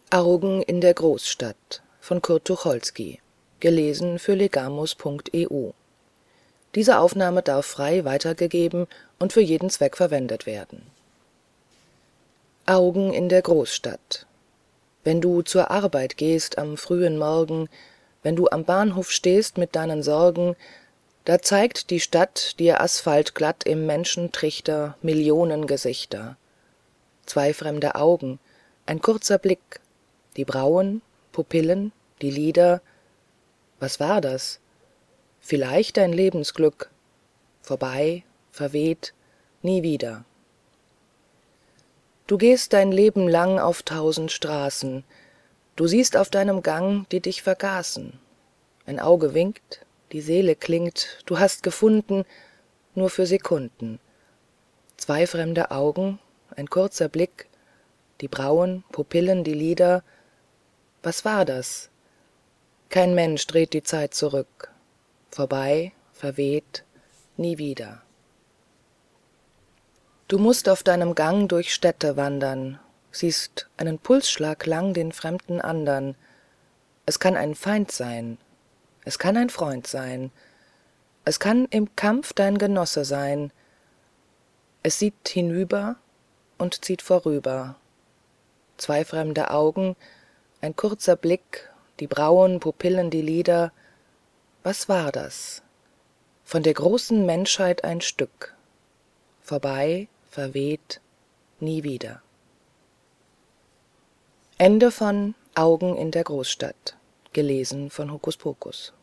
Augen in der Großstadt von Kurt Tucholsky. Gelesen für legamus.eu. Diese Aufnahme darf frei weitergegeben und für jeden Zweck verwendet werden. Augen in der Großstadt. Wenn du zur Arbeit gehst am frühen Morgen, wenn du am Bahnhof stehst mit deinen Sorgen, da zeigt die Stadt dir asphaltglatt im Menschentrichter Millionen Gesichter. Zwei fremde Augen, ein kurzer Blick, die Brauen, Pupillen, die Lider. Was war das? Vielleicht dein Lebensglück. Vorbei, verweht, nie wieder. Du gehst dein Leben lang auf 1000 Straßen. Du siehst auf deinem Gang, die dich vergaßen. Ein Auge winkt, die Seele klingt, du hast gefunden, nur für Sekunden. Zwei fremde Augen, ein kurzer Blick, die Brauen, Pupillen, die Lider. Was war das? Kein Mensch dreht die Zeit zurück. Vorbei, verweht, nie wieder. Du musst auf deinem Gang durch Städte wandern, siehst einen Pulsschlag lang den fremden andern. Es kann ein Feind sein, es kann ein Freund sein, es kann im Kampf dein Genosse sein. Es sieht hinüber und zieht vorüber. Zwei fremde Augen, ein kurzer Blick, die Brauen, Pupillen, die Lider. Was war das? Von der großen Menschheit ein Stück. Vorbei, verweht, nie wieder. Ende von Augen in der Großstadt. Gelesen von Hokuspokus.